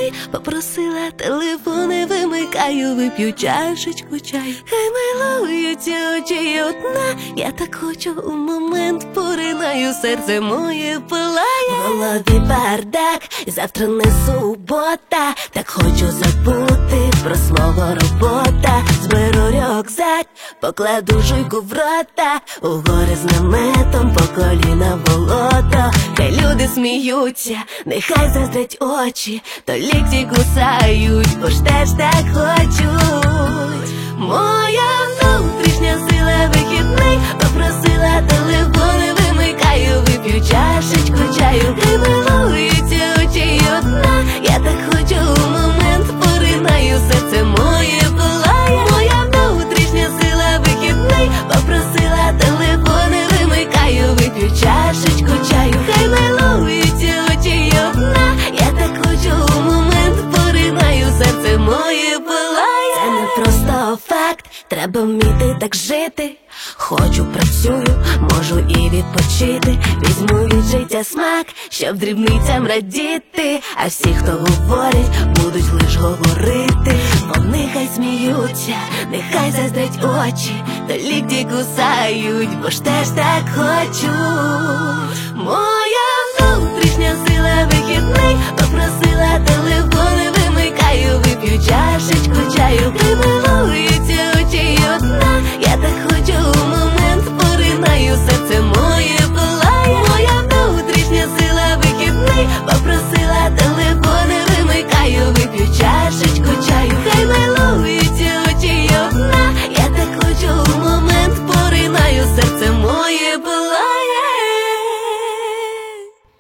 вихідний, попросила телефон, не вимикаю, вип'ю чашечку чаю. Хай милуються очі одна, я так хочу, у момент поринаю, серце моє палає. В голові бардак, завтра не субота, так хочу забути про слово робота. Зберу рюкзак, покладу жуйку в рота, у гори з наметом, по коліна болото. Хай люди сміються, нехай заздрять очі, то лікті кусають, бо ж теж так хочуть. Моя внутрішня сила вихідний, попросила телефон, не вимикаю, вип'ю чашечку чаю. Хай милуються очі одна, я так хочу, у момент поринаю, серце моє палає. Моя внутрішня сила вихідний, попросила телефон, не вимикаю, вип'ю чашечку чаю. Хай милуються очі одна, я так хочу, у момент поринаю, серце моє палає. Це не просто факт, треба вміти так жити. Хочу, працюю, можу і відпочити, візьму від життя смак, щоб дрібницям радіти. А всі, хто говорять, будуть лиш говорити. Вони хай сміються, нехай заздрять очі, то лікті кусають, бо ж теж так хочуть.